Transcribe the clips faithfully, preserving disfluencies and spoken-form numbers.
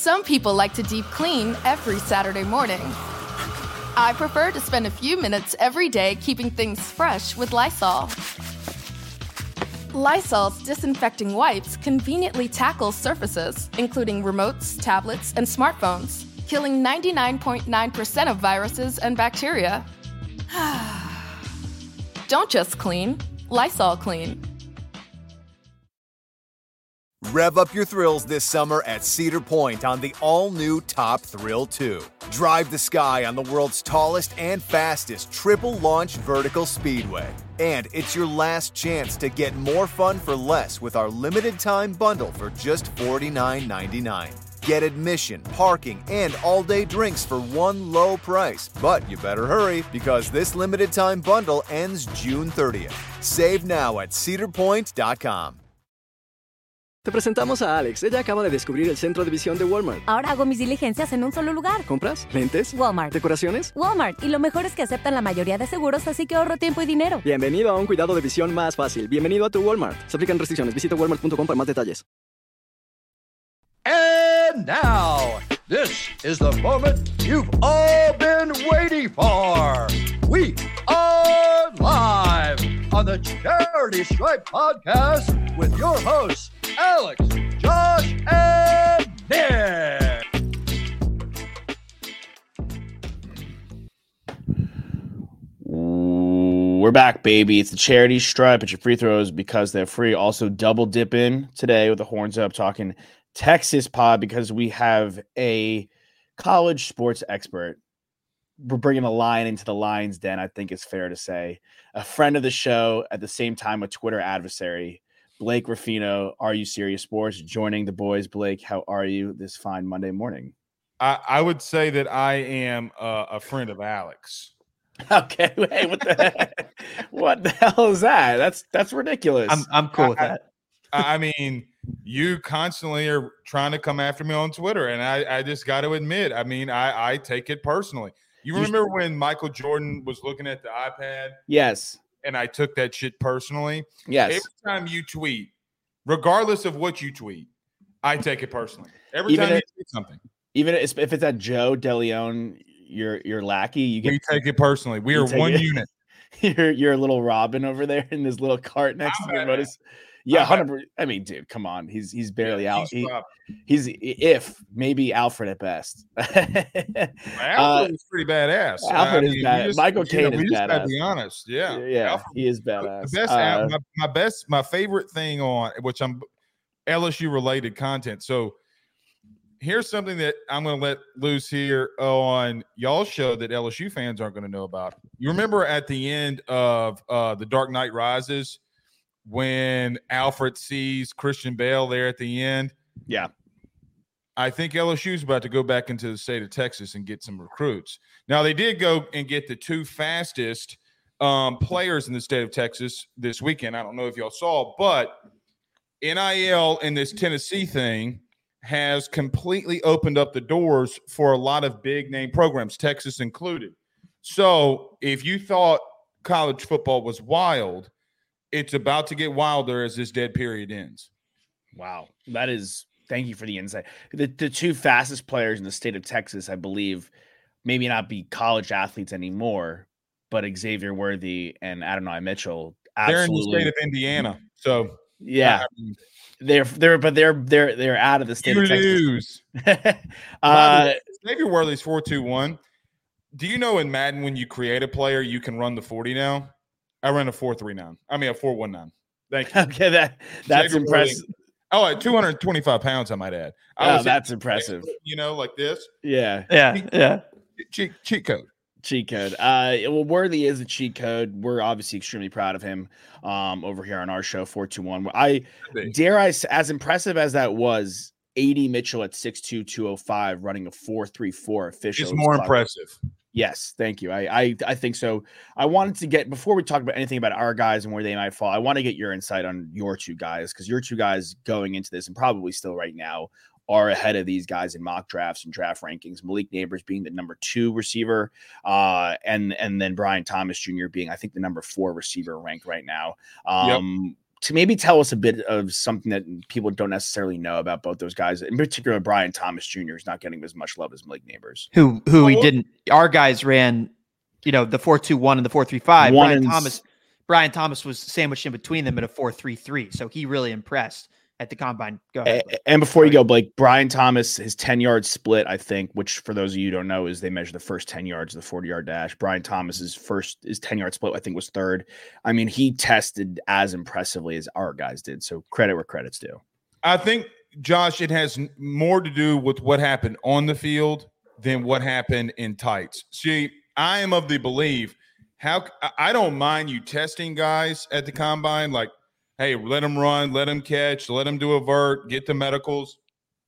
Some people like to deep clean every Saturday morning. I prefer to spend a few minutes every day keeping things fresh with Lysol. Lysol's disinfecting wipes conveniently tackle surfaces, including remotes, tablets, and smartphones, killing ninety-nine point nine percent of viruses and bacteria. Don't just clean, Lysol clean. Rev up your thrills this summer at Cedar Point on the all-new Top Thrill two. Drive the sky on the world's tallest and fastest triple-launch vertical speedway. And it's your last chance to get more fun for less with our limited-time bundle for just forty-nine ninety-nine. Get admission, parking, and all-day drinks for one low price. But you better hurry, because this limited-time bundle ends June thirtieth. Save now at cedar point dot com. Te presentamos a Alex. Ella acaba de descubrir el centro de visión de Walmart. Ahora hago mis diligencias en un solo lugar. ¿Compras? ¿Lentes? Walmart. ¿Decoraciones? Walmart. Y lo mejor es que aceptan la mayoría de seguros, así que ahorro tiempo y dinero. Bienvenido a un cuidado de visión más fácil. Bienvenido a tu Walmart. Se aplican restricciones. Visita walmart punto com para más detalles. And now, this is the moment you've all been waiting for. We are live on the Charity Stripe Podcast with your hosts, Alex, Josh, and Nick. We're back, baby. It's the Charity Stripe. It's your free throws because they're free. Also, double dip in today with the horns up, talking Texas pod, because we have a college sports expert. We're bringing a lion into the lion's den, I think it's fair to say. A friend of the show, at the same time a Twitter adversary, Blake Ruffino, Are You Serious Sports, joining the boys. Blake, how are you this fine Monday morning? I, I would say that I am uh, a friend of Alex. Okay, wait, what the heck? What the hell is that? That's that's ridiculous. I'm I'm cool with I, that. I, I mean, you constantly are trying to come after me on Twitter, and I, I just got to admit, I mean, I, I take it personally. You remember when Michael Jordan was looking at the iPad? Yes. And I took that shit personally? Yes. Every time you tweet, regardless of what you tweet, I take it personally. Every Even time if, you tweet something. Even if it's at Joe DeLeon, your your lackey, you get we take it personally. We are one it. unit. You're you're a little Robin over there in this little cart next I'm to your motor. Yeah, hundred percent. I mean, dude, come on. He's he's barely yeah, out. He's, he, he's if maybe Alfred at best. Alfred uh, is pretty badass. Alfred I is mean, bad. Just, Michael Caine know, is we just badass. Gotta be honest. Yeah, yeah, Alfred, he is badass. The best, uh, my, my best, my favorite thing on which I'm L S U related content. So here's something that I'm going to let loose here on y'all's show that L S U fans aren't going to know about. You remember at the end of uh, The Dark Knight Rises, when Alfred sees Christian Bale there at the end? Yeah. I think L S U is about to go back into the state of Texas and get some recruits. Now, they did go and get the two fastest um, players in the state of Texas this weekend. I don't know if y'all saw, but N I L and this Tennessee thing has completely opened up the doors for a lot of big-name programs, Texas included. So if you thought college football was wild, it's about to get wilder as this dead period ends. Wow. That is – thank you for the insight. The, the two fastest players in the state of Texas, I believe, maybe not be college athletes anymore, but Xavier Worthy and Adonai Mitchell. Absolutely. They're in the state of Indiana. So, yeah. I mean, they're they're but they're they're they're out of the state you of Texas. Lose. uh, Xavier Worthy's four two one. Do you know in Madden when you create a player, you can run the forty now? I run a four three nine. I mean a four one nine. Thank you. Okay, that that's Xavier impressive. Worthy. Oh, at two hundred twenty-five pounds, I might add. I oh, was that's impressive. You know, like this. Yeah. Yeah. Cheat, yeah. Cheat, cheat code. Cheat code. Uh, well, Worthy is a cheat code. We're obviously extremely proud of him um, over here on our show, four two one. I dare I, as impressive as that was, A D Mitchell at six two, two oh five, running a four three four official. It's more impressive. Yes, thank you. I, I I think so. I wanted to get, before we talk about anything about our guys and where they might fall, I want to get your insight on your two guys, because your two guys going into this, and probably still right now, are ahead of these guys in mock drafts and draft rankings. Malik Neighbors being the number two receiver, uh, and and then Brian Thomas Junior being, I think, the number four receiver ranked right now. Um, yep. to maybe tell us a bit of something that people don't necessarily know about both those guys, in particular, Brian Thomas Junior is not getting as much love as Malik Neighbors. Who, who we didn't, our guys ran, you know, the four two one and the four three five. Brian Thomas, Brian Thomas was sandwiched in between them at a four three three. So he really impressed at the combine. Go ahead. And, and before you go, Blake, Brian Thomas, his ten-yard split, I think, which for those of you who don't know, is they measure the first ten yards of the forty-yard dash. Brian Thomas's first, his ten-yard split, I think, was third. I mean, he tested as impressively as our guys did. So credit where credit's due. I think, Josh, it has more to do with what happened on the field than what happened in tights. See, I am of the belief, how I don't mind you testing guys at the combine, like, hey, let them run, let them catch, let them do a vert, get the medicals.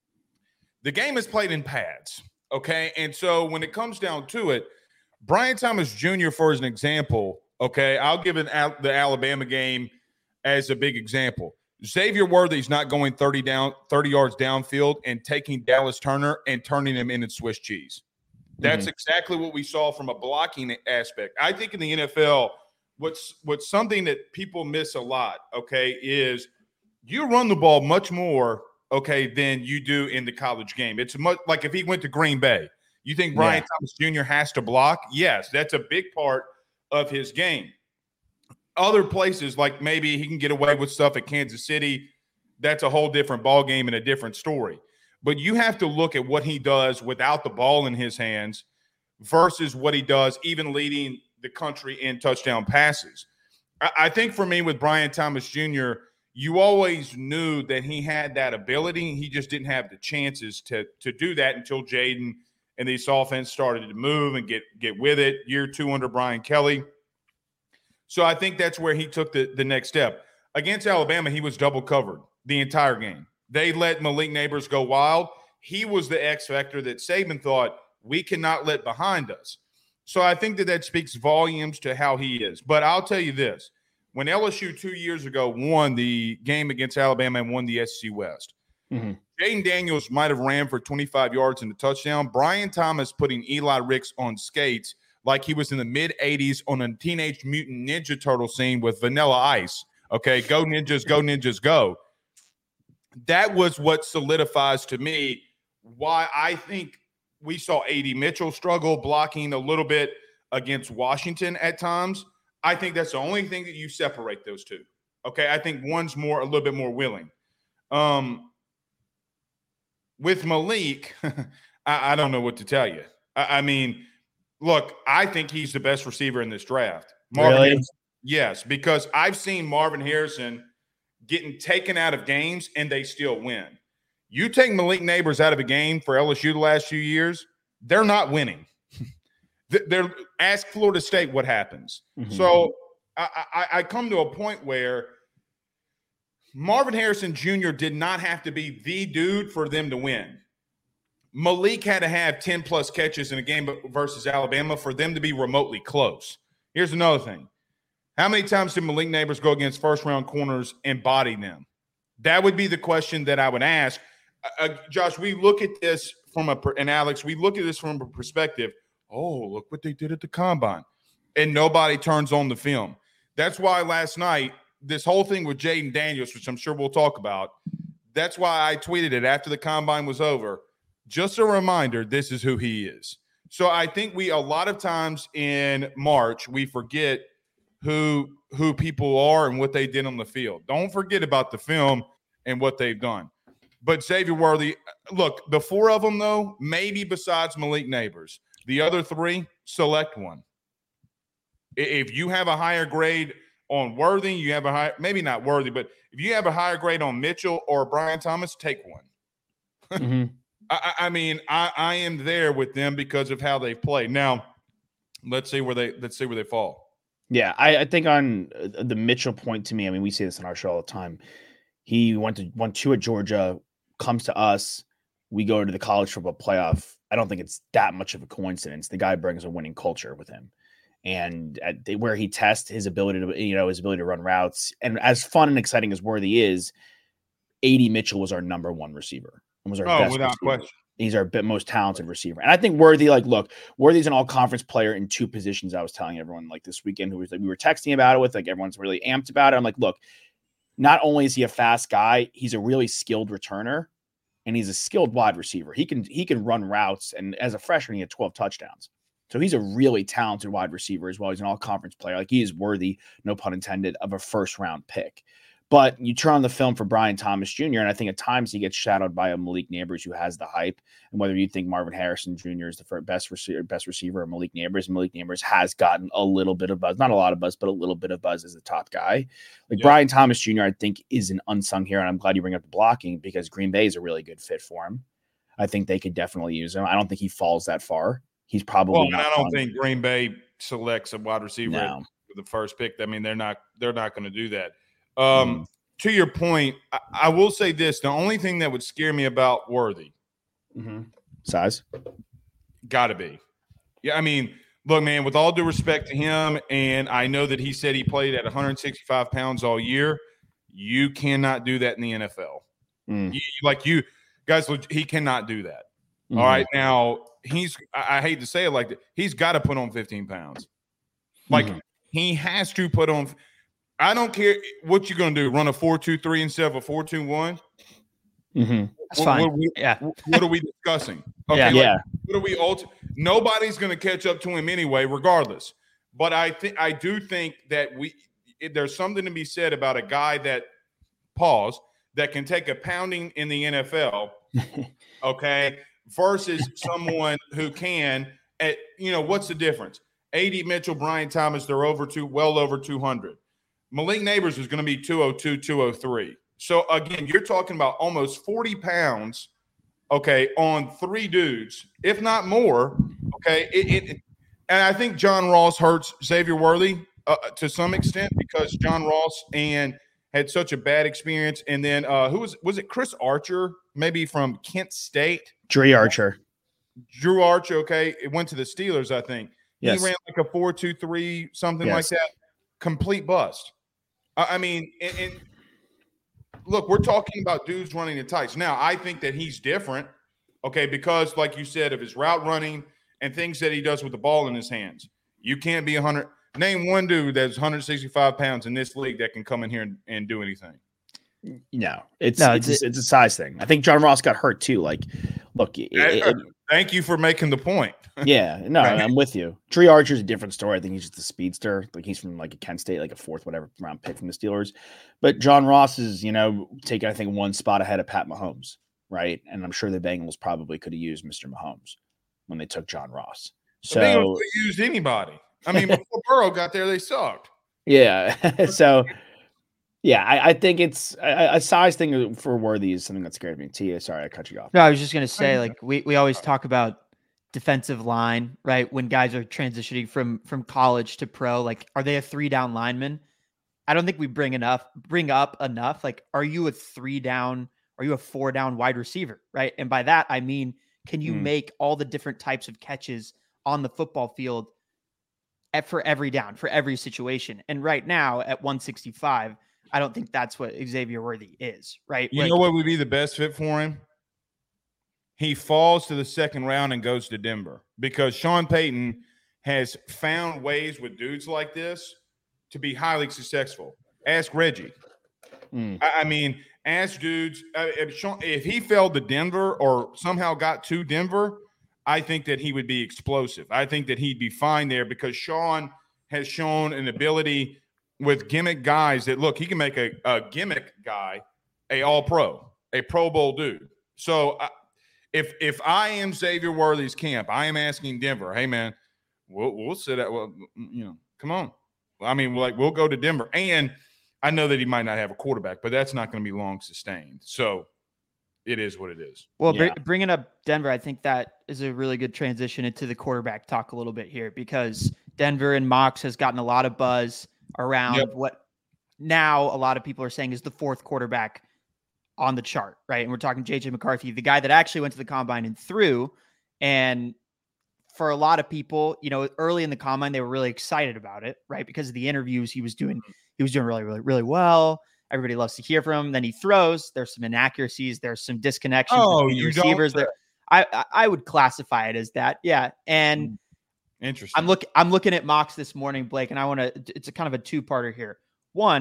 The game is played in pads, okay? And so when it comes down to it, Brian Thomas Junior, for as an example, okay, I'll give it the Alabama game as a big example. Xavier Worthy's not going thirty down, thirty yards downfield and taking Dallas Turner and turning him into Swiss cheese. That's mm-hmm. exactly what we saw from a blocking aspect. I think in the N F L, What's what's something that people miss a lot, okay, is you run the ball much more, okay, than you do in the college game. It's much like if he went to Green Bay. You think Brian yeah. Thomas Junior has to block? Yes, that's a big part of his game. Other places, like maybe he can get away with stuff at Kansas City, that's a whole different ball game and a different story. But you have to look at what he does without the ball in his hands versus what he does even leading – the country in touchdown passes. I, I think for me with Brian Thomas Junior, you always knew that he had that ability. He just didn't have the chances to, to do that until Jaden and this offense started to move and get, get with it. Year two under Brian Kelly. So I think that's where he took the, the next step. Against Alabama, he was double covered the entire game. They let Malik Neighbors go wild. He was the X factor that Saban thought we cannot let behind us. So I think that that speaks volumes to how he is. But I'll tell you this. When L S U two years ago won the game against Alabama and won the S E C West, mm-hmm. Jaden Daniels might have ran for twenty-five yards in the touchdown. Brian Thomas putting Eli Ricks on skates like he was in the mid-eighties on a Teenage Mutant Ninja Turtle scene with Vanilla Ice. Okay, go Ninjas, go Ninjas, go. That was what solidifies to me why I think we saw A D Mitchell struggle blocking a little bit against Washington at times. I think that's the only thing that you separate those two. Okay, I think one's more a little bit more willing. Um, with Malik, I, I don't know what to tell you. I, I mean, look, I think he's the best receiver in this draft. Marvin really? Harrison, yes, because I've seen Marvin Harrison getting taken out of games and they still win. You take Malik Neighbors out of a game for L S U the last few years, they're not winning. They're ask Florida State what happens. Mm-hmm. So I, I, I come to a point where Marvin Harrison Junior did not have to be the dude for them to win. Malik had to have ten plus catches in a game versus Alabama for them to be remotely close. Here's another thing. How many times did Malik Neighbors go against first round corners and body them? That would be the question that I would ask. Uh, Josh, we look at this from a – and Alex, we look at this from a perspective, oh, look what they did at the combine. And nobody turns on the film. That's why last night, this whole thing with Jaden Daniels, which I'm sure we'll talk about, that's why I tweeted it after the combine was over. Just a reminder, this is who he is. So I think we – a lot of times in March, we forget who who people are and what they did on the field. Don't forget about the film and what they've done. But Xavier Worthy, look, the four of them, though, maybe besides Malik Neighbors, the other three, select one. If you have a higher grade on Worthy, you have a high, maybe not Worthy, but if you have a higher grade on Mitchell or Brian Thomas, take one. Mm-hmm. I, I mean, I, I am there with them because of how they play. Now, let's see where they let's see where they fall. Yeah, I, I think on the Mitchell point to me, I mean, we say this on our show all the time. He went to won two at Georgia. Comes to us, we go to the college football playoff. I don't think it's that much of a coincidence. The guy brings a winning culture with him, and at the, where he tests his ability to, you know, his ability to run routes, and as fun and exciting as Worthy is, A D Mitchell was our number one receiver and was our oh, best without receiver. question. He's our bit most talented receiver, and I think Worthy, like, look, Worthy's an all-conference player in two positions. I was telling everyone like this weekend who was like we were texting about it with, like everyone's really amped about it. I'm like, look. not only is he a fast guy, he's a really skilled returner, and he's a skilled wide receiver. He can he can run routes, and as a freshman, he had twelve touchdowns. So he's a really talented wide receiver as well. He's an all-conference player. Like, he is worthy, no pun intended, of a first-round pick. But you turn on the film for Brian Thomas Junior, and I think at times he gets shadowed by a Malik Neighbors who has the hype. And whether you think Marvin Harrison Junior is the first best receiver, best receiver, or Malik Neighbors, Malik Neighbors has gotten a little bit of buzz, not a lot of buzz, but a little bit of buzz as the top guy. Like, yeah. Brian Thomas Junior, I think, is an unsung hero, and I'm glad you bring up the blocking because Green Bay is a really good fit for him. I think they could definitely use him. I don't think he falls that far. He's probably well, not. I don't fun. think Green Bay selects a wide receiver No. with the first pick. I mean, they're not they're not going to do that. Um, mm. To your point, I, I will say this: the only thing that would scare me about Worthy, mm-hmm. size, got to be. Yeah, I mean, look, man. With all due respect to him, and I know that he said he played at one hundred sixty-five pounds all year. You cannot do that in the N F L. Mm. You, like you guys, he cannot do that. Mm-hmm. All right, now. He's I, I hate to say it like that. He's got to put on fifteen pounds. Like mm-hmm. he has to put on. I don't care what you're going to do. Run a four two three instead of a four two one. Mm-hmm. That's what, fine. What, what, yeah. What are we discussing? Okay. Yeah. Like, yeah. What are we ulti- Nobody's going to catch up to him anyway, regardless. But I think I do think that we it, there's something to be said about a guy that pause that can take a pounding in the N F L. Okay. Versus someone who can, at you know, what's the difference? A D Mitchell, Brian Thomas, they're over two, well over two hundred. Malik Neighbors is going to be two oh two, two oh three. So again, you're talking about almost forty pounds, okay, on three dudes, if not more. Okay, it, it and I think John Ross hurts Xavier Worthy uh, to some extent because John Ross and had such a bad experience, and then uh, who was was it? Chris Archer, maybe from Kent State. Drew Archer. Drew Archer, okay. It went to the Steelers, I think. Yes. He ran like a four two three, something yes. like that. Complete bust. I, I mean, and, and look, we're talking about dudes running the tights. Now, I think that he's different, okay, because like you said, of his route running and things that he does with the ball in his hands. You can't be one hundred. Name one dude that's one hundred sixty-five pounds in this league that can come in here and, and do anything. No, it's no, it's, it's, a, it's a size thing. I think John Ross got hurt too. Like, look, it, it, thank you for making the point. Yeah, no, right. I'm with you. Trey Archer's a different story. I think he's just a speedster. Like, he's from like a Kent State, like a fourth, whatever round pick from the Steelers. But John Ross is, you know, taking I think one spot ahead of Pat Mahomes, right? And I'm sure the Bengals probably could have used Mister Mahomes when they took John Ross. So the Bengals could have used anybody. I mean, before Burrow got there, they sucked. Yeah, so. Yeah, I, I think it's a, a size thing for Worthy is something that scared me. Tia, sorry, I cut you off. No, I was just going to say, like, we, we always talk about defensive line, right? When guys are transitioning from from college to pro, like, are they a three down lineman? I don't think we bring enough, bring up enough. Like, are you a three down? Are you a four down wide receiver, right? And by that, I mean, can you mm. make all the different types of catches on the football field at, for every down, for every situation? And right now at one sixty-five, I don't think that's what Xavier Worthy is, right? You like, know what would be the best fit for him? He falls to the second round and goes to Denver because Sean Payton has found ways with dudes like this to be highly successful. Ask Reggie. Mm. I, I mean, ask dudes. Uh, if, Sean, if he fell to Denver or somehow got to Denver, I think that he would be explosive. I think that he'd be fine there because Sean has shown an ability – with gimmick guys that look, he can make a, a gimmick guy a all pro, a Pro Bowl dude. So uh, if if I am Xavier Worthy's camp, I am asking Denver, hey man, we'll we'll sit at well, you know, come on. I mean, like we'll go to Denver, and I know that he might not have a quarterback, but that's not going to be long sustained. So it is what it is. Well, yeah. br- bringing up Denver, I think that is a really good transition into the quarterback talk a little bit here because Denver and Mox has gotten a lot of buzz around yep. what now a lot of people are saying is the fourth quarterback on the chart, right? And we're talking J J McCarthy, the guy that actually went to the combine and threw. And for a lot of people, you know, early in the combine, they were really excited about it, right? Because of the interviews he was doing, he was doing really, really, really well. Everybody loves to hear from him. Then he throws. There's some inaccuracies. There's some disconnections oh, between you receivers. Don't... There, I I would classify it as that, yeah. And interesting. I'm looking. I'm looking at Mox this morning, Blake, and I want to. It's a kind of a two-parter here. One,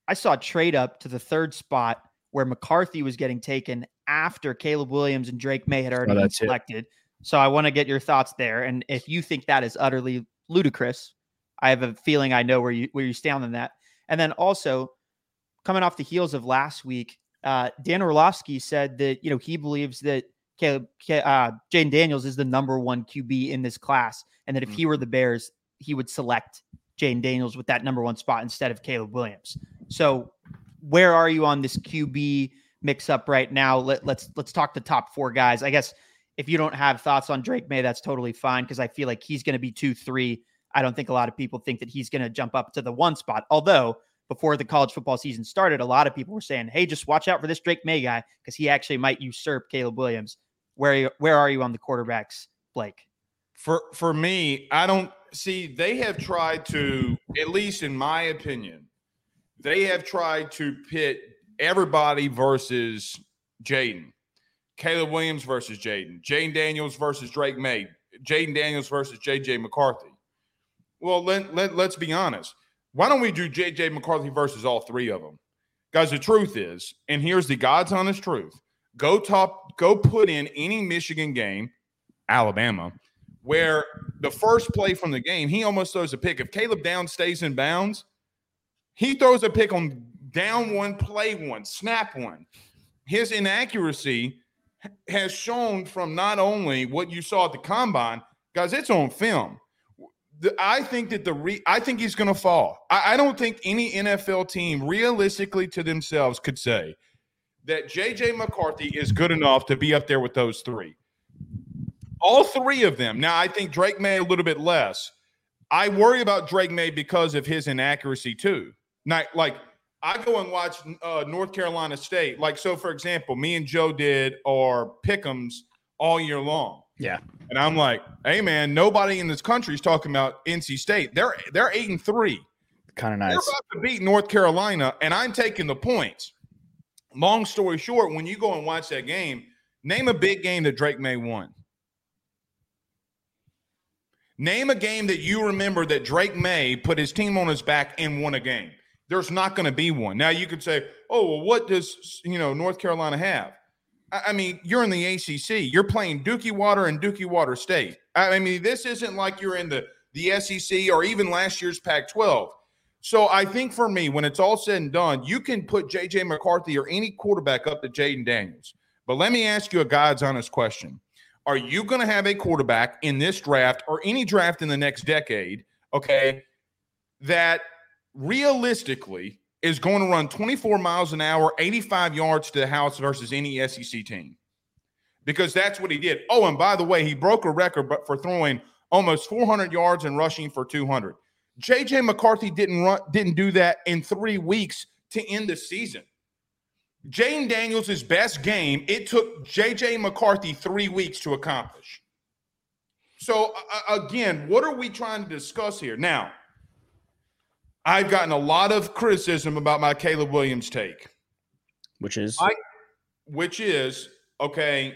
I saw a trade up to the third spot where McCarthy was getting taken after Caleb Williams and Drake May had already oh, been selected. It. So I want to get your thoughts there. And if you think that is utterly ludicrous, I have a feeling I know where you where you stand on that. And then also coming off the heels of last week, uh, Dan Orlovsky said that, you know, he believes that Caleb, uh, Jayden Daniels is the number one Q B in this class. And that if he were the Bears, he would select Jayden Daniels with that number one spot instead of Caleb Williams. So where are you on this Q B mix up right now? Let, let's, let's talk the top four guys. I guess if you don't have thoughts on Drake May, that's totally fine. Cause I feel like he's going to be two, three. I don't think a lot of people think that he's going to jump up to the one spot. Although before the college football season started, a lot of people were saying, hey, just watch out for this Drake May guy, because he actually might usurp Caleb Williams. Where are you, where are you on the quarterbacks, Blake? For for me, I don't see, they have tried to, at least in my opinion, they have tried to pit everybody versus Jayden. Caleb Williams versus Jayden. Jayden Daniels versus Drake May. Jayden Daniels versus J J McCarthy. Well, let, let, let's be honest. Why don't we do J J McCarthy versus all three of them? Guys, the truth is, and here's the God's honest truth, go top, go put in any Michigan game, Alabama, where the first play from the game, he almost throws a pick. If Caleb Downs stays in bounds, he throws a pick on down one, play one, snap one. His inaccuracy has shown from not only what you saw at the combine, guys, it's on film. I think that the re, I think he's going to fall. I, I don't think any N F L team realistically to themselves could say that J J McCarthy is good enough to be up there with those three. All three of them. Now, I think Drake May a little bit less. I worry about Drake May because of his inaccuracy too. Not like I go and watch uh, North Carolina State. Like, so for example, me and Joe did our pick'ems all year long. Yeah. And I'm like, hey man, nobody in this country is talking about N C State. They're they're eight and three. Kind of nice. They're about to beat North Carolina, and I'm taking the points. Long story short, when you go and watch that game, name a big game that Drake May won. Name a game that you remember that Drake May put his team on his back and won a game. There's not going to be one. Now you could say, oh, well, what does you know North Carolina have? I mean, you're in the A C C. You're playing Dookie Water and Dookie Water State. I mean, this isn't like you're in the, the S E C or even last year's Pac twelve. So I think for me, when it's all said and done, you can put J J McCarthy or any quarterback up to Jayden Daniels. But let me ask you a God's honest question. Are you going to have a quarterback in this draft or any draft in the next decade, okay, that realistically – is going to run twenty-four miles an hour, eighty-five yards to the house versus any S E C team? Because that's what he did. Oh, and by the way, he broke a record for throwing almost four hundred yards and rushing for two hundred. J J McCarthy didn't run, didn't do that in three weeks to end the season. Jayden Daniels' best game, it took J J McCarthy three weeks to accomplish. So, uh, again, what are we trying to discuss here? Now, I've gotten a lot of criticism about my Caleb Williams take. Which is? I, which is, okay,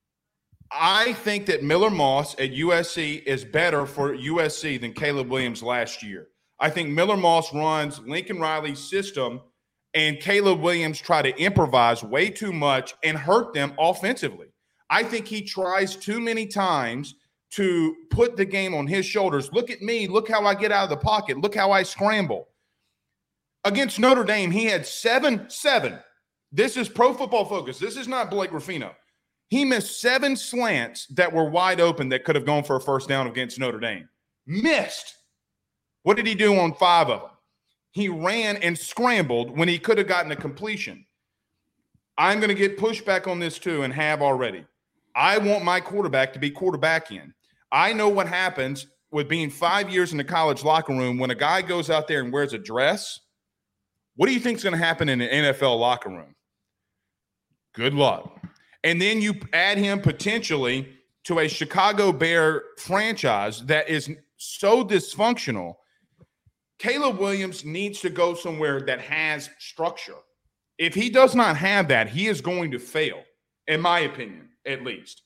I think that Miller Moss at U S C is better for U S C than Caleb Williams last year. I think Miller Moss runs Lincoln Riley's system, and Caleb Williams try to improvise way too much and hurt them offensively. I think he tries too many times to put the game on his shoulders. Look at me. Look how I get out of the pocket. Look how I scramble. Against Notre Dame, he had seven, seven. This is Pro Football Focus. This is not Blake Ruffino. He missed seven slants that were wide open that could have gone for a first down against Notre Dame. Missed. What did he do on five of them? He ran and scrambled when he could have gotten a completion. I'm going to get pushback on this too, and have already. I want my quarterback to be quarterback in. I know what happens with being five years in the college locker room when a guy goes out there and wears a dress. What do you think is going to happen in an N F L locker room? Good luck. And then you add him potentially to a Chicago Bear franchise that is so dysfunctional. Caleb Williams needs to go somewhere that has structure. If he does not have that, he is going to fail, in my opinion, at least.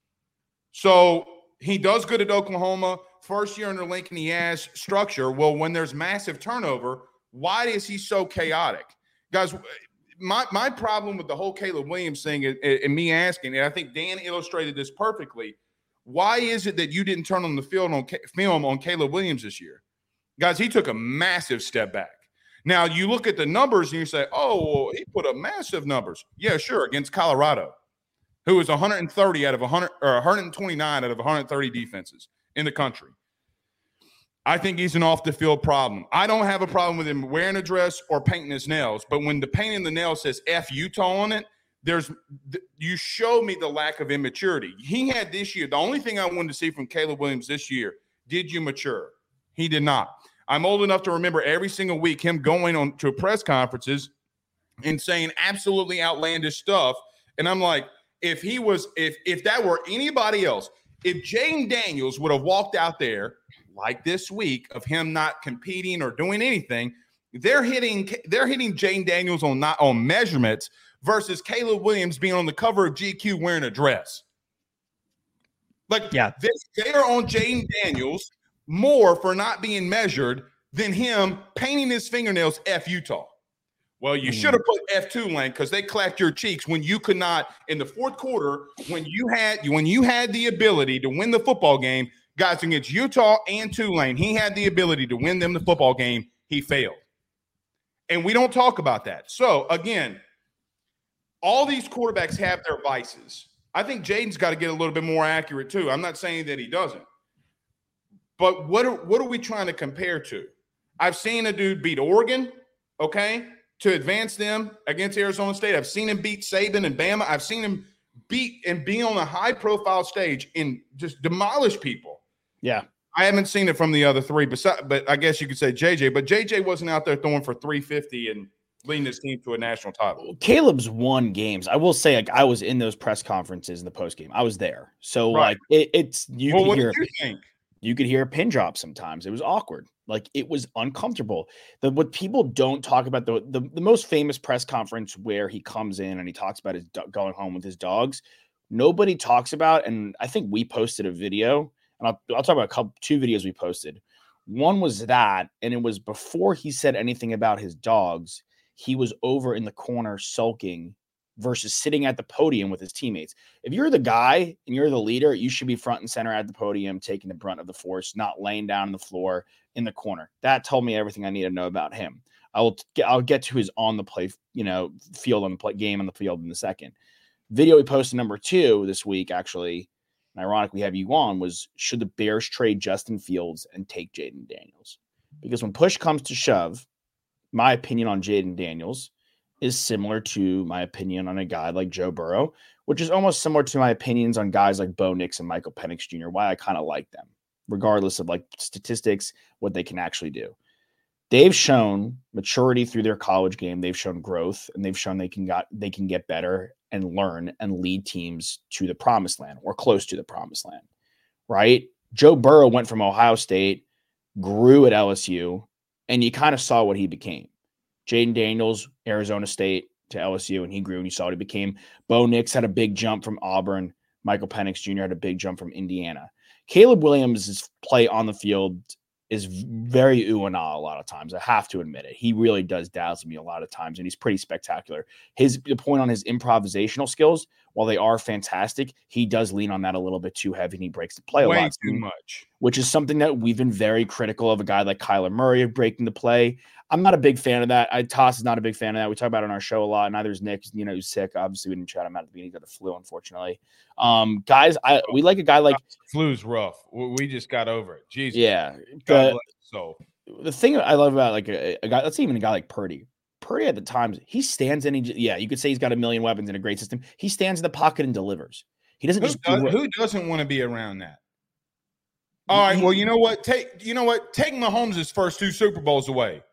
So he does good at Oklahoma. First year under Lincoln, he has structure. Well, when there's massive turnover, Why is he so chaotic? Guys, my, my problem with the whole Caleb Williams thing and, and me asking, and I think Dan illustrated this perfectly, why is it that you didn't turn on the field on film on Caleb Williams this year? Guys, he took a massive step back. Now, you look at the numbers and you say, oh, well, he put up massive numbers. Yeah, sure, against Colorado, who was one hundred thirty out of one hundred or one hundred twenty-nine out of one hundred thirty defenses in the country. I think he's an off-the-field problem. I don't have a problem with him wearing a dress or painting his nails, but when the painting the nails says F Utah on it, there's you show me the lack of immaturity. He had this year. The only thing I wanted to see from Caleb Williams this year, did you mature? He did not. I'm old enough to remember every single week him going on to press conferences and saying absolutely outlandish stuff. And I'm like, if he was, if if that were anybody else, if Jaden Daniels would have walked out there like this week of him not competing or doing anything, they're hitting they're hitting Jaden Daniels on not on measurements versus Caleb Williams being on the cover of G Q wearing a dress. Like, yeah, they, they are on Jaden Daniels more for not being measured than him painting his fingernails F Utah. Well, you mm. should have put F Tulane because they clapped your cheeks when you could not in the fourth quarter when you had when you had the ability to win the football game. Guys, against Utah and Tulane, he had the ability to win them the football game. He failed. And we don't talk about that. So, again, all these quarterbacks have their vices. I think Jaden's got to get a little bit more accurate too. I'm not saying that he doesn't. But what are, what are we trying to compare to? I've seen a dude beat Oregon, okay, to advance them against Arizona State. I've seen him beat Saban and Bama. I've seen him beat and be on a high-profile stage and just demolish people. Yeah. I haven't seen it from the other three, but, but I guess you could say J J. But J J wasn't out there throwing for three fifty and leading his team to a national title. Caleb's won games. I will say, like, I was in those press conferences in the post game. I was there, so right. like it, it's you. Well, could what hear, did you think? You could hear a pin drop sometimes. It was awkward. Like it was uncomfortable. The what people don't talk about the, the the most famous press conference where he comes in and he talks about his do- going home with his dogs. Nobody talks about, and I think we posted a video. And I'll, I'll talk about a couple, two videos we posted. One was that, and it was before he said anything about his dogs. He was over in the corner sulking versus sitting at the podium with his teammates. If you're the guy and you're the leader, you should be front and center at the podium, taking the brunt of the force, not laying down on the floor in the corner. That told me everything I need to know about him. I'll get, I'll get to his on the play, you know, field on the play, game on the field in a second. Video we posted number two this week, actually. And ironically, we have you on, was should the Bears trade Justin Fields and take Jaden Daniels? Because when push comes to shove, my opinion on Jaden Daniels is similar to my opinion on a guy like Joe Burrow, which is almost similar to my opinions on guys like Bo Nix and Michael Penix Junior, why I kind of like them, regardless of like statistics, what they can actually do. They've shown maturity through their college game. They've shown growth, and they've shown they can got they can get better and learn and lead teams to the promised land or close to the promised land, right? Joe Burrow went from Ohio State, grew at L S U, and you kind of saw what he became. Jaden Daniels, Arizona State to L S U, and he grew and you saw what he became. Bo Nix had a big jump from Auburn. Michael Penix Junior had a big jump from Indiana. Caleb Williams' play on the field is very ooh and ah a lot of times. I have to admit it. He really does dazzle me a lot of times, and he's pretty spectacular. His the point on his improvisational skills, while they are fantastic, he does lean on that a little bit too heavy, and he breaks the play a Way lot. too much. Which is something that we've been very critical of a guy like Kyler Murray of breaking the play. I'm not a big fan of that. I, Toss is not a big fan of that. We talk about it on our show a lot. Neither is Nick. You know, who's sick. Obviously, we didn't chat him out at the beginning. He got the flu, unfortunately. Um, guys, I we like a guy like flu's rough. We just got over it. Jesus. Yeah. God so the thing I love about like a, a guy, let's say even a guy like Purdy. Purdy at the times he stands in. He, yeah, you could say he's got a million weapons and a great system. He stands in the pocket and delivers. He doesn't who just does, do who doesn't want to be around that. All right. Well, you know what? Take you know what? Take Mahomes' first two Super Bowls away.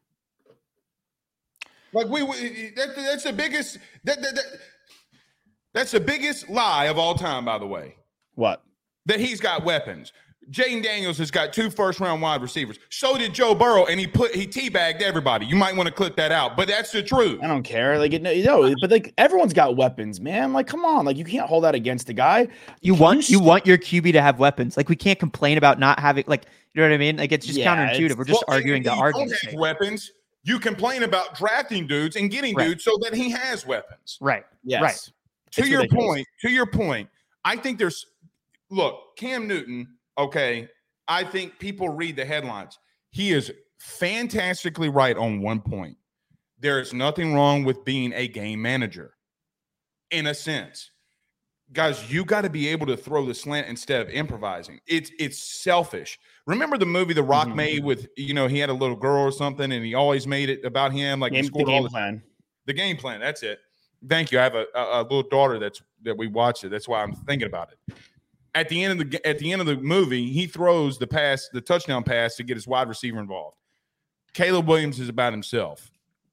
Like we, we that, that's the biggest that, that, that that's the biggest lie of all time, by the way. What? That he's got weapons. Jaden Daniels has got two first-round wide receivers. So did Joe Burrow, and he put he teabagged everybody. You might want to clip that out, but that's the truth. I don't care. Like, no, you know, but like everyone's got weapons, man. Like, come on, like you can't hold that against the guy. You want you, you want your Q B to have weapons. Like, we can't complain about not having. Like, you know what I mean? Like, it's just yeah, counterintuitive. It's, We're just well, arguing to argue. Don't have weapons. You complain about drafting dudes and getting Right. dudes so that he has weapons. Right. Yes. Right. To It's your ridiculous. point, to your point, I think there's look, Cam Newton, okay. I think people read the headlines. He is fantastically right on one point. There is nothing wrong with being a game manager in a sense. Guys, you got to be able to throw the slant instead of improvising. It's it's selfish. Remember the movie The Rock Mhm. made with, you know, he had a little girl or something and he always made it about him. Like he Game, the scored all game the, plan. the game plan. That's it. Thank you. I have a, a, a little daughter that's that we watched it. That's why I'm thinking about it. At the end of the at the end of the movie, he throws the pass, the touchdown pass to get his wide receiver involved. Caleb Williams is about himself.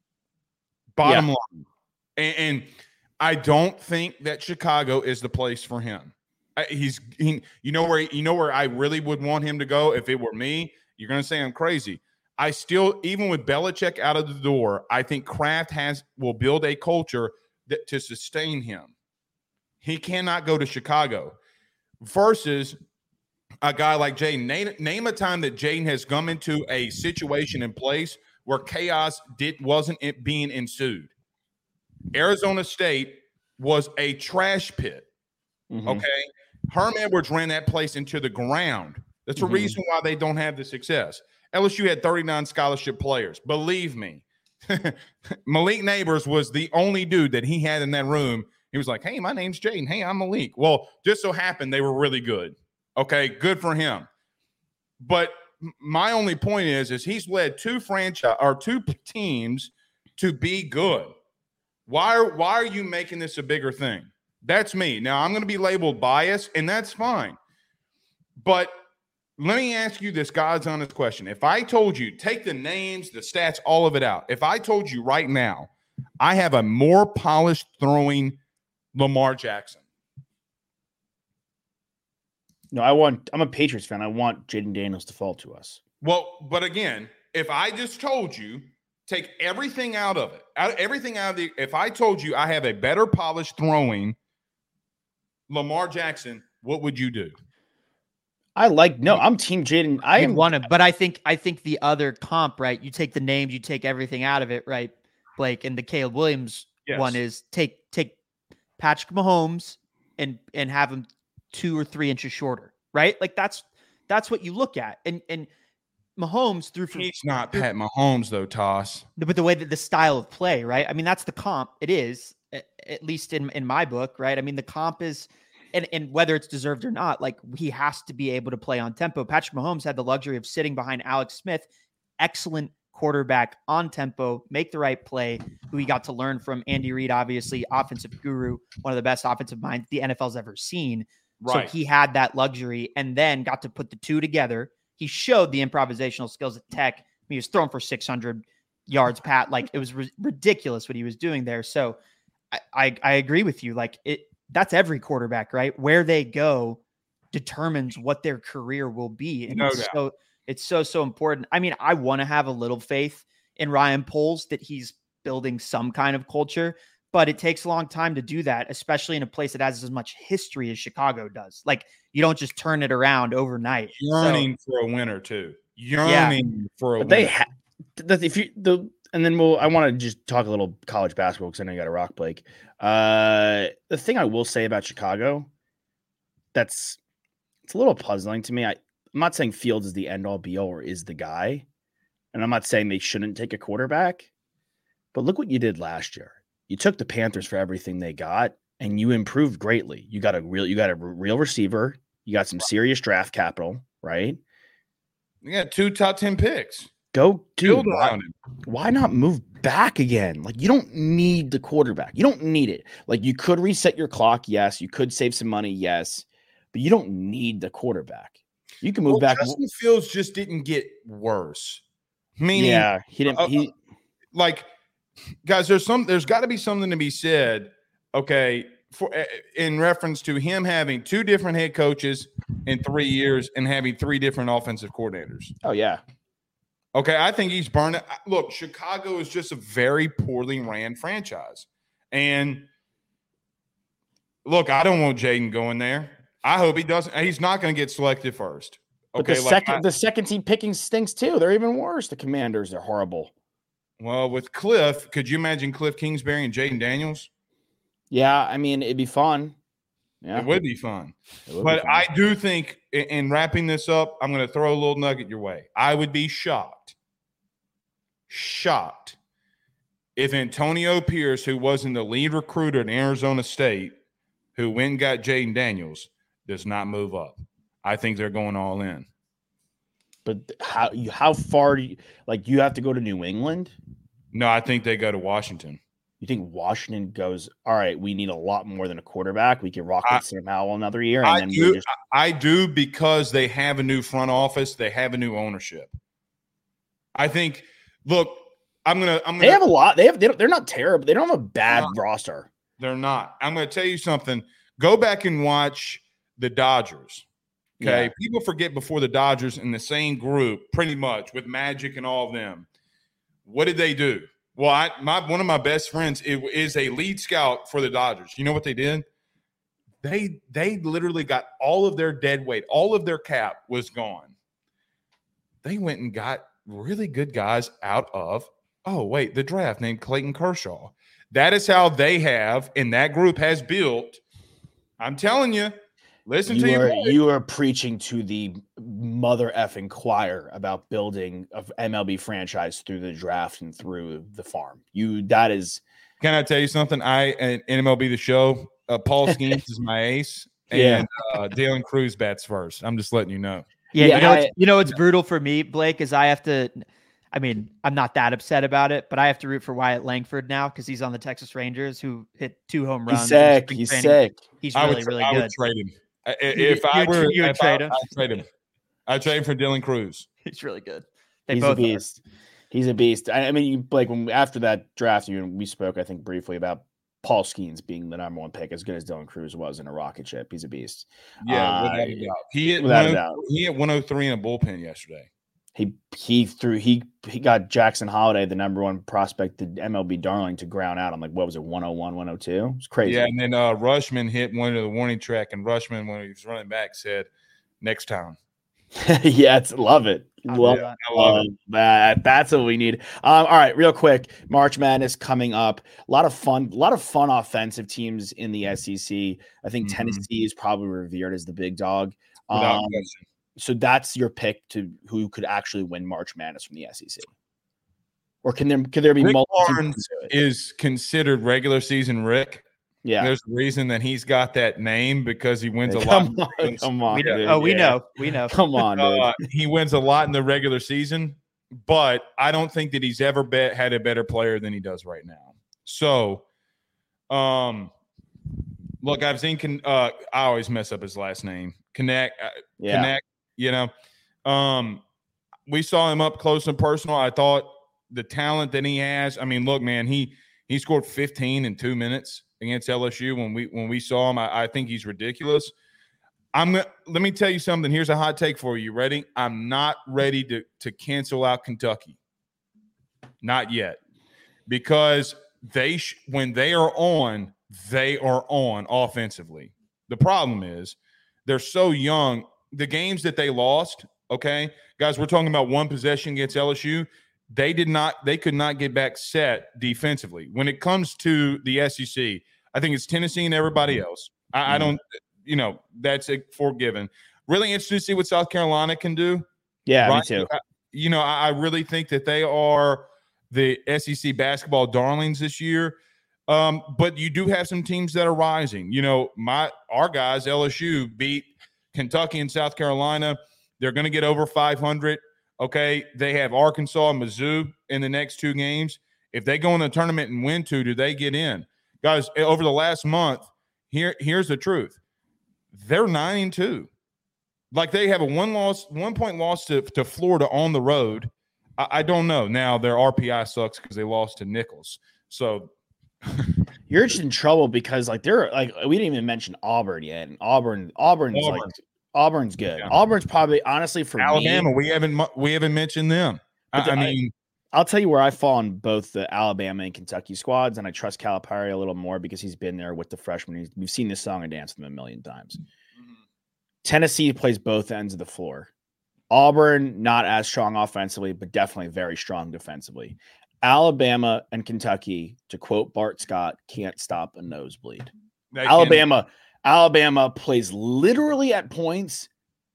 Bottom Yeah. line. And, and I don't think that Chicago is the place for him. I, he's he, you know where you know where I really would want him to go if it were me. You're going to say I'm crazy. I still, even with Belichick out of the door, I think Kraft has will build a culture that to sustain him. He cannot go to Chicago versus a guy like Jaden. Name, name a time that Jaden has come into a situation in place where chaos did wasn't it being ensued. Arizona State was a trash pit. Mhm. Okay. Herm Edwards ran that place into the ground. That's the Mhm. reason why they don't have the success. L S U had thirty-nine scholarship players. Believe me, Malik Neighbors was the only dude that he had in that room. He was like, hey, my name's Jaden. Hey, I'm Malik. Well, just so happened they were really good. Okay, good for him. But my only point is, is he's led two franchise or two teams to be good. Why are, why are you making this a bigger thing? That's me. Now, I'm going to be labeled biased, and that's fine. But let me ask you this God's honest question. If I told you, take the names, the stats, all of it out. If I told you right now, I have a more polished throwing Lamar Jackson. No, I want. I'm a Patriots fan. I want Jaden Daniels to fall to us. Well, but again, if I just told you, take everything out of it, out, everything out of the, if I told you I have a better polished throwing Lamar Jackson, what would you do? I like. No, I'm Team Jaden. I I am want to, but I think I think the other comp, right? You take the names, you take everything out of it, right, Blake? And the Caleb Williams Yes. one is take take Patrick Mahomes and and have him two or three inches shorter, right? Like that's that's what you look at. And and Mahomes threw for He's not Pat Mahomes though, Toss. but the way that the style of play, right? I mean, that's the comp. It is, at, at least in in my book, right? I mean, the comp is. And, and whether it's deserved or not, like he has to be able to play on tempo. Patrick Mahomes had the luxury of sitting behind Alex Smith, excellent quarterback on tempo, make the right play, who he got to learn from. Andy Reid, obviously, offensive guru, one of the best offensive minds the N F L's ever seen. Right. So he had that luxury and then got to put the two together. He showed the improvisational skills at Tech. He was throwing for six hundred yards, Pat. Like it was r- ridiculous what he was doing there. So I, I, I agree with you. Like it, that's every quarterback, right? Where they go determines what their career will be. And No it's doubt. so it's so, so important. I mean, I want to have a little faith in Ryan Poles that he's building some kind of culture, but it takes a long time to do that, especially in a place that has as much history as Chicago does. Like you don't just turn it around overnight. Yearning So, for a winner too. Yearning for a But winner. they ha- that if you the and then we'll I want to just talk a little college basketball because I know you got a rock, Blake. Uh, the thing I will say about Chicago, that's it's a little puzzling to me. I, I'm not saying Fields is the end all be all or is the guy, and I'm not saying they shouldn't take a quarterback. But look what you did last year. You took the Panthers for everything they got, and you improved greatly. You got a real you got a real receiver. You got some serious draft capital, right? You got two top ten picks. Go dude, Build why, around him. why not move back again? Like you don't need the quarterback. You don't need it. Like you could reset your clock, yes. You could save some money, yes, but you don't need the quarterback. You can move Well, back. Justin Fields just didn't get worse. Meaning, Yeah, he didn't. uh, He like, guys, there's some. There's got to be something to be said. Okay, for uh, in reference to him having two different head coaches in three years and having three different offensive coordinators. oh yeah, Okay, I think he's burned it. Look, Chicago is just a very poorly ran franchise. And look, I don't want Jaden going there. I hope he doesn't. He's not going to get selected first. but Okay, the like second I- the second team picking stinks too. They're even worse. The Commanders are horrible. Well, with Cliff, could you imagine Cliff Kingsbury and Jaden Daniels? Yeah, I mean, it'd be fun. Yeah. It would be fun. Would but be fun. I do think, in, in wrapping this up, I'm going to throw a little nugget your way. I would be shocked, shocked if Antonio Pierce, who wasn't the lead recruiter at Arizona State, who went and got Jaden Daniels, does not move up. I think they're going all in. But how you how far do you like you have to go to New England? No, I think they go to Washington. You think Washington goes, all right, we need a lot more than a quarterback. We can rock with I, Sam Howell another year. And I then do, just... I do because they have a new front office. They have a new ownership. I think, look, I'm going to – I'm gonna, They have a lot. They have, they don't, they're not terrible. They don't have a bad no, roster. They're not. I'm going to tell you something. Go back and watch the Dodgers. Okay. Yeah. People forget before the Dodgers in the same group, pretty much with Magic and all of them. What did they do? Well, I, my one of my best friends it, is a lead scout for the Dodgers. You know what they did? They they literally got all of their dead weight, all of their cap was gone. They went and got really good guys out of, oh, wait, the draft named Clayton Kershaw. That is how they have, and that group has built. I'm telling you, listen you to are, you. You are preaching to the mother effing choir about building an M L B franchise through the draft and through the farm. You that is. Can I tell you something? I and M L B The Show. Uh, Paul Skeens is my ace, and Yeah. uh, Dalen Cruz bats first. I'm just letting you know. Yeah, Yeah, you know, I- it's, you know, it's brutal for me, Blake, is I have to. I mean, I'm not that upset about it, but I have to root for Wyatt Langford now because he's on the Texas Rangers, who hit two home runs. He's in sick. spring He's training. sick. He's I really, would, really I good. would trade him. I- I- You- If I you- were, you would if trade I, him? I'd trade him. I'd trade him for Dylan Cruz. He's really good. They He's a both are. beast. He's a beast. I, I mean, you, Blake, when we, after that draft, you we spoke, I think, briefly about Paul Skeens being the number one pick, as good as Dylan Cruz was in a rocket ship. He's a beast. Yeah, Uh, without a doubt. He hit, without a one, doubt. he hit one oh three in a bullpen yesterday. He he threw he he got Jackson Holiday, the number one prospect, the M L B darling, to ground out on like what was it, one oh one, one oh two? It was crazy. Yeah, and then uh, Rushman hit one of the warning track, and Rushman, when he was running back, said, "Next time." yeah, it's love it. I Love, love I love love that. That's what we need. Um, all right, real quick. March Madness coming up. A lot of fun, a lot of fun offensive teams in the S E C. I think Mhm. Tennessee is probably revered as the big dog. Without Um, question. so that's your pick to who could actually win March Madness from the S E C. Or can there could there be Rick multiple teams Barnes do it? is considered regular season Rick. Yeah. There's a reason that he's got that name because he wins a lot. Come in on, the- come on, We know. dude. Oh, we Yeah. know. We know. Come on, dude. Uh, he wins a lot in the regular season, but I don't think that he's ever bet, had a better player than he does right now. So, um, look, I've seen. Con- uh, I always mess up his last name. Connect. Uh, Yeah. Connect. You know, um, we saw him up close and personal. I thought the talent that he has. I mean, look, man, he he scored fifteen in two minutes against L S U when we when we saw him. I, I think he's ridiculous. I'm gonna let me tell you something. Here's a hot take for you. Ready? I'm not ready to to cancel out Kentucky. Not yet, because they sh- when they are on, they are on offensively. The problem is they're so young. The games that they lost, okay, guys, we're talking about one possession against L S U. They did not. They could not get back set defensively. When it comes to the S E C, I think it's Tennessee and everybody else. I, I don't. You know, that's a forgiven. Really interested to see what South Carolina can do. Yeah, right? me too. I- you know, I, I really think that they are the S E C basketball darlings this year. Um, but you do have some teams that are rising. You know, my our guys, L S U, beat Kentucky and South Carolina. They're going to get over five hundred. Okay, they have Arkansas and Mizzou in the next two games. If they go in the tournament and win two, do they get in? Guys, over the last month, here here's the truth. They're nine and two. Like they have a one loss, one point loss to, to Florida on the road. I, I don't know. Now their R P I sucks because they lost to Nichols. So You're just in trouble because like they're like we didn't even mention Auburn yet. And Auburn, Auburn's Auburn. like Auburn's good. Yeah. Auburn's probably honestly for Alabama, me. we haven't mu- we haven't mentioned them. I, But the- I mean, I'll tell you where I fall on both the Alabama and Kentucky squads, and I trust Calipari a little more because he's been there with the freshmen. He's, we've seen this song and dance with him a million times. Tennessee plays both ends of the floor. Auburn, not as strong offensively, but definitely very strong defensively. Alabama and Kentucky, to quote Bart Scott, can't stop a nosebleed. They Alabama, can. Alabama plays literally at points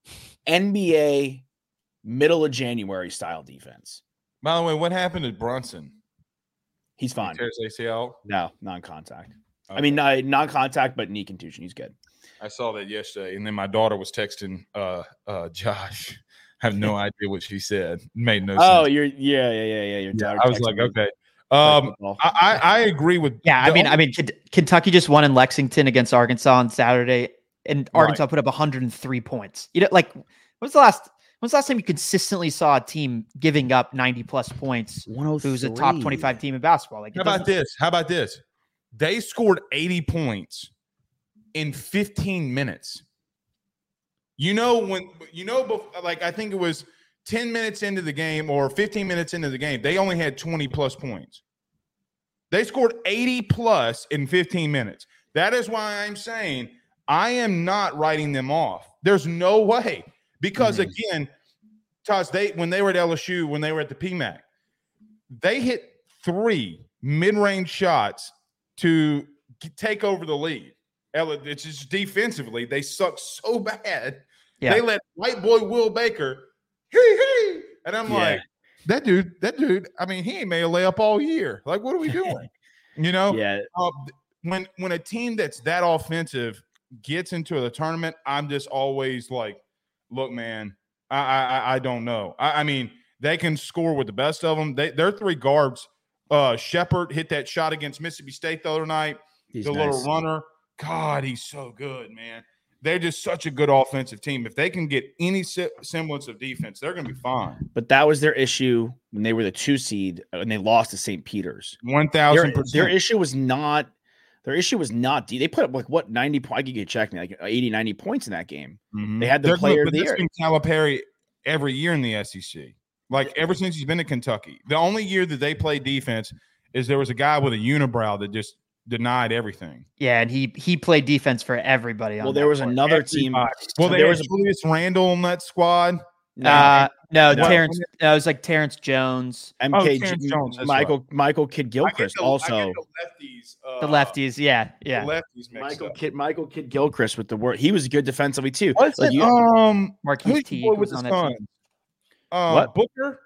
N B A middle of January style defense. By the way, what happened to Brunson? He's fine. He tears A C L? No, non-contact. Okay. I mean, not, non-contact, but knee contusion. He's good. I saw that yesterday, and then my daughter was texting uh, uh, Josh. I have no idea what she said. It made no oh, sense. Oh, you're yeah, yeah, yeah, yeah. Your daughter. Yeah, I was like, okay. Um, I, I agree with. Yeah, I mean, only- I mean, Kentucky just won in Lexington against Arkansas on Saturday, and Arkansas right. put up one hundred three points. You know, like, when's the last? When's the last time you consistently saw a team giving up ninety plus points? Who's a top twenty-five team in basketball? Like, how about this? How about this? They scored eighty points in fifteen minutes. You know, when you know, like, I think it was ten minutes into the game or fifteen minutes into the game, they only had twenty plus points. They scored eighty plus in fifteen minutes. That is why I'm saying I am not writing them off. There's no way. Because mm-hmm. again, Tosh, they when they were at L S U, when they were at the P M A C, they hit three mid-range shots to take over the lead. It's just defensively, they suck so bad. Yeah. They let white boy Will Baker, hee hee, and I'm yeah. like, that dude, that dude. I mean, he ain't made a layup all year. Like, what are we doing? You know? Yeah. Uh, when when a team that's that offensive gets into the tournament, I'm just always like, look, man, I I, I don't know. I, I mean, they can score with the best of them. They, their three guards, uh, Shepard hit that shot against Mississippi State the other night. He's the nice. little runner. God, he's so good, man. They're just such a good offensive team. If they can get any semblance of defense, they're going to be fine. But that was their issue when they were the two seed and they lost to Saint Peter's. one thousand percent. Their, their issue was not – Their issue was not deep. They put up like what ninety points. I could get checked like eighty, ninety points in that game. Mm-hmm. They had the They're player good, of the year. Been Calipari every year in the S E C. Like ever since he's been to Kentucky. The only year that they played defense is there was a guy with a unibrow that just denied everything. Yeah, and he he played defense for everybody. On well, there was court. another Everybody. team. Well, so there was Julius Randle on that squad. No, uh, no, no, Terrence. No, it was like Terrence Jones, M K, oh, Terrence Jones, Michael, right. Michael Kidd Gilchrist, the, also the lefties. Uh, the lefties, yeah, yeah. The lefties Michael up. Kidd, Michael Kidd Gilchrist with the word. He was good defensively too. What's like it? You, um, Marquise Teague was on that team. Uh, what Booker?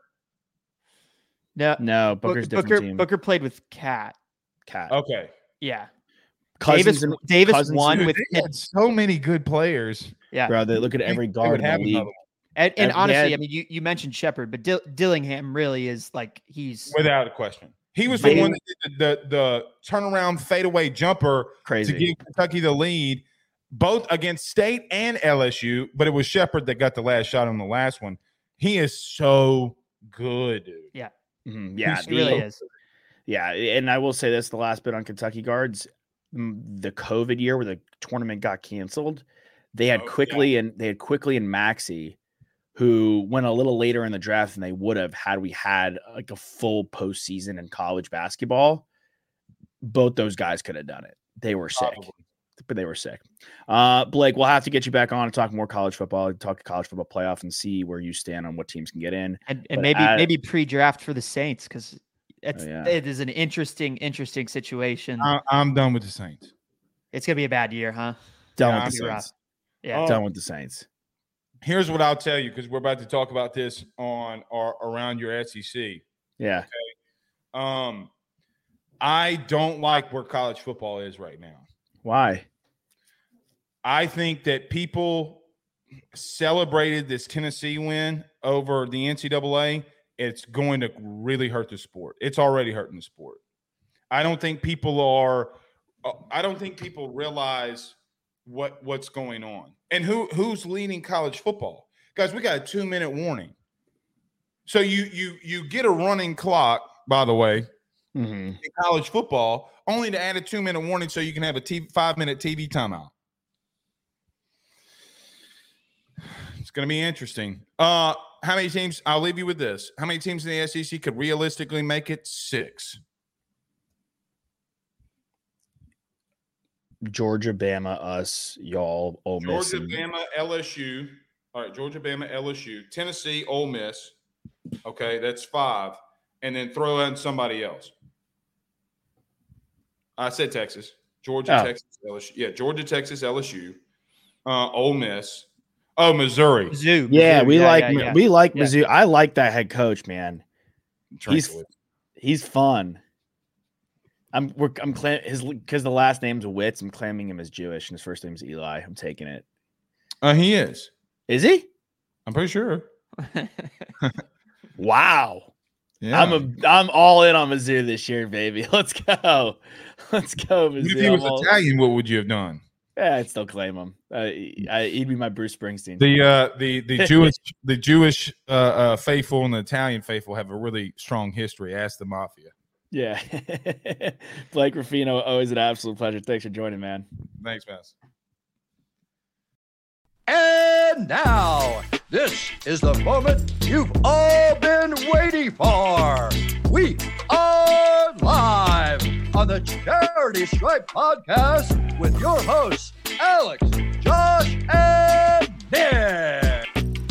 No, no, Booker's Booker. different team. Booker played with Cat. Cat. Okay. Yeah. Cousins Davis, and, Davis Cousins won Dude, with they had so many good players. Yeah, bro. They look at every guard in the league. And, and honestly, had, I mean, you, you mentioned Shepard, but Dill, Dillingham really is like he's without a question. He was the one that did the, the the turnaround fadeaway jumper Crazy. to give Kentucky the lead, both against State and L S U. But it was Shepard that got the last shot on the last one. He is so good, dude. Yeah, mm-hmm. yeah, he really is. Yeah, and I will say this: the last bit on Kentucky guards, the COVID year where the tournament got canceled, they had oh, quickly yeah. and they had quickly and Maxey, who went a little later in the draft than they would have had we had like a full postseason in college basketball. Both those guys could have done it. They were sick, Probably. but they were sick. Uh, Blake, we'll have to get you back on and talk more college football, talk college football playoff, and see where you stand on what teams can get in, and, and maybe at, maybe pre-draft for the Saints because it's oh, yeah. it is an interesting interesting situation. I, I'm done with the Saints. It's gonna be a bad year, huh? Done yeah, with the Saints. Yeah, done with the Saints. Here's what I'll tell you, because we're about to talk about this on or around your S E C. Yeah. Okay. Um, I don't like where college football is right now. Why? I think that people celebrated this Tennessee win over the N C double A. It's going to really hurt the sport. It's already hurting the sport. I don't think people are – I don't think people realize what what's going on. And who who's leading college football? Guys, we got a two-minute warning. So you you you get a running clock, by the way, mm-hmm. in college football, only to add a two-minute warning so you can have a t- five-minute T V timeout. It's going to be interesting. Uh, how many teams – I'll leave you with this. How many teams in the S E C could realistically make it? Six. Georgia, Bama, us, y'all, Ole Miss. Georgia, and... Bama, L S U. All right, Georgia, Bama, L S U. Tennessee, Ole Miss. Okay, that's five. and then throw in somebody else. I said Texas, Georgia, Oh. Texas, L S U. Yeah, Georgia, Texas, L S U, uh, Ole Miss. Oh, Missouri. Mizzou. Yeah, Mizzou. we like yeah, yeah. we like Yeah. Mizzou. I like that head coach, man. He's Tranquil. he's fun. I'm we're I'm cla- his because the last name's Witz. I'm claiming him as Jewish, and his first name's Eli. I'm taking it. Uh, he is. Is he? I'm pretty sure. Wow. Yeah. I'm a I'm all in on Mizzou this year, baby. Let's go. Let's go, Mizzou. If he was I'm all- Italian, what would you have done? Yeah, I'd still claim him. Uh, I, he'd be my Bruce Springsteen. The uh, the the Jewish the Jewish uh, uh, faithful and the Italian faithful have a really strong history. Ask the mafia. Yeah. Blake Ruffino, always an absolute pleasure. Thanks for joining, man. Thanks, Mass. And now, this is the moment you've all been waiting for. We are live on the Charity Stripe podcast with your hosts, Alex, Josh, and Nick.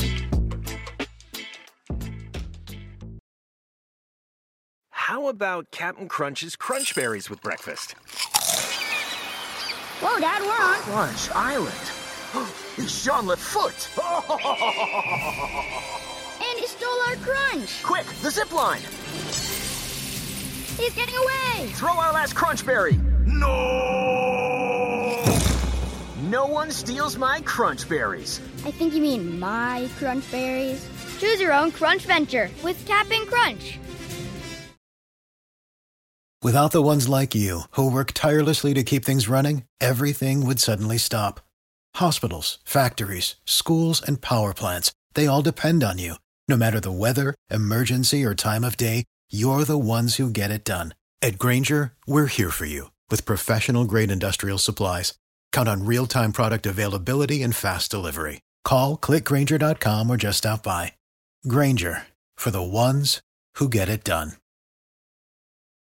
How about Captain Crunch's Crunch Berries with breakfast? Whoa, Dad, we're on Crunch Island. It's Jean-Luc Foot. And he stole our crunch. Quick, the zip line. He's getting away. Throw our last Crunch Berry. No! No one steals my Crunch Berries. I think you mean my crunch berries. Choose your own crunch venture with Cap'n Crunch. Without the ones like you, who work tirelessly to keep things running, everything would suddenly stop. Hospitals, factories, schools, and power plants, they all depend on you. No matter the weather, emergency, or time of day, you're the ones who get it done. At Grainger, we're here for you with professional-grade industrial supplies. Count on real-time product availability and fast delivery. Call, click Grainger dot com, or just stop by. Grainger, for the ones who get it done.